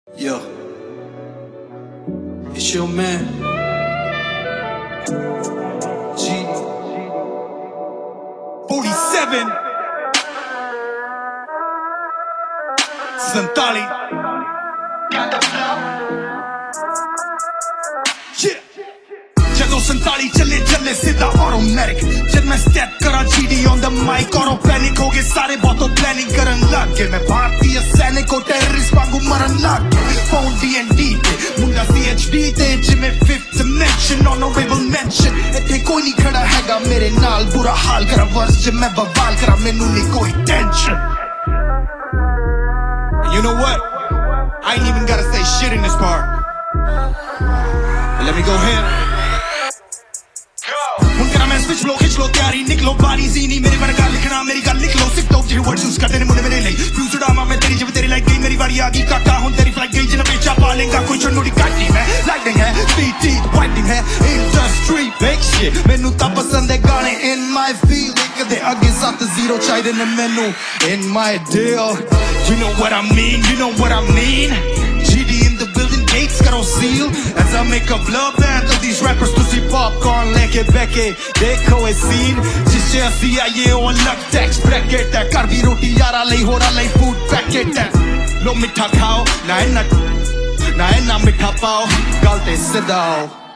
Yo, it's your man, G 47 Santali. Yeah. ਜਦੋਂ 47 ਚੱਲੇ ਚੱਲੇ ਸਿੱਧਾ ਆਟੋਮੈਟਿਕ ਜਦ ਮੈਂ ਸਟੈਪ ਕਰਾਂ GD on the mic ਔਰ ਪੈਨਿਕ ਹੋ ਗਏ ਸਾਰੇ ਬਹੁਤੋਂ ਪਲੈਨਿੰਗ ਕਰਨ ਲੱਗ ਗਏ ਮੈਂ ਭਾਰਤੀ ਸੈਨਿਕ ਕੋ ਟੈਰਰਿਸਟ ਵਾਂਗੂ ਮਰਨ ਲੱਗ ਗਏ ਫੋਨ D&D ਤੇ ਮੁੰਡਾ CHD ਤੇ ਜਿਵੇਂ 5th dimension honorable mention ਇੱਥੇ ਕੋਈ ਨਹੀਂ ਖੜਾ ਹੈਗਾ ਮੇਰੇ ਨਾਲ ਬੁਰਾ ਹਾਲ ਕਰਾਂ ਵਰਸ ਜੇ ਮੈਂ ਬਵਾਲ ਕਰਾਂ ਮੈਨੂੰ ਨਹੀਂ ਕੋਈ tension You know what? I ain't even gotta say shit in this part. But let me go ahead. ਹੁਣ ਕਰਾਂ ਮੈਂ ਸਵਿਚ ਲੋ ਖਿੱਚ ਲੋ ਤਿਆਰੀ ਨਿਕਲੋ ਬਾਰੀ ਜ਼ੀਨੀ ਮੇਰੇ ਵਰਗਾ ਲਿਖਣਾ ਮੇਰੀ ਗੱਲ ਲਿਖ ਲੋ ਸਿੱਖ ਲੋ ਜਿਹੜੇ ਵਰਡ ਯੂਜ਼ ਕਰਦੇ ਨੇ ਮੁੰਡੇ ਮੇਰੇ ਲਈ ਫਿਊਚਰ ਆਮਾ ਮੈਂ ਤੇਰੀ ਜਿਵੇਂ ਤੇਰੀ ਲਾਈਕ ਗਈ ਮੇਰੀ ਵਾਰੀ ਆ ਗਈ ਕਾਕਾ ਹੁਣ ਤੇਰੀ ਫਲਾਈਟ ਗਈ ਜਿਵੇਂ ਵੇਚਾ ਪਾ ਲੇਗਾ ਕੋਈ ਚੰਨੂੜੀ ਕੱਟਣੀ ਮੈਂ ਲਾਈਟਿੰਗ ਹੈ ਸਪੀਡ ਵਾਈਟਿੰਗ ਹੈ ਇੰਡਸਟਰੀ ਬਿਗ ਸ਼ਿਟ ਮੈਨੂੰ ਤਾਂ ਪਸੰਦ ਹੈ ਗਾਣੇ in my field ਕਦੇ ਅੱਗੇ 7-0 ਚਾਹੀਦੇ ਨੇ ਮੈਨੂੰ in my deal You know what I mean, you know what I mean GD in the building, gates got on seal As I make a bloodbath of these rappers to see popcorn leke beke Dekho a scene Jisse CIA on luck tax bracket hai Kar bhi roti yara lai hora lai food packet hai Lo mitha khao, na enna mitha pao Gal te sidao